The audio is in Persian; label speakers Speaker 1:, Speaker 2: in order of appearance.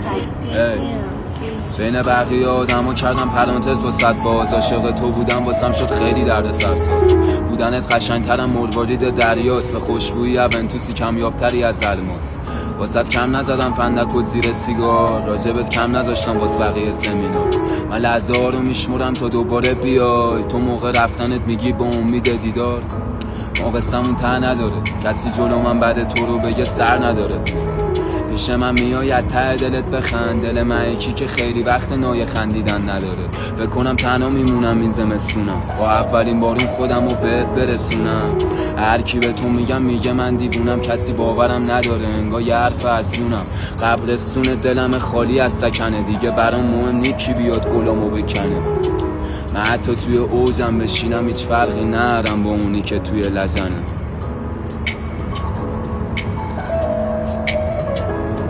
Speaker 1: بین بقیه آدمو کردم پرانتز واسط باز، عاشق تو بودم واسم شد خیلی درد سرساز. بودنت قشنگترم مروارید دریاست، به خوشبویی اونتوسی کمیابتری از الماس. واسط کم نزدم فندک و زیر سیگار، راجبت کم نذاشتم واس بقیه سمینار. من لحظه ها رو میشمورم تا دوباره بیای، تو موقع رفتنت میگی با امید دیدار. ما قصمون ته نداره، کسی جلو من بعد تو رو بگه سر نداره. پیش من میاید ته دلت بخند، دل من یکی که خیلی وقت نای خندیدن نداره. بکنم تنها میمونم این زمستونم، با اولین بارون خودم رو بهت برسونم. هر کی به تو میگه من دیوونم، کسی باورم نداره انگار یه حرف از جونم. قبرستون دلم خالی از سکنه، دیگه برام مهم نی کی بیاد گلامو بکنه. من حتی توی اوجم بشینم هیچ فرقی ندارم با اونی که توی لجنه.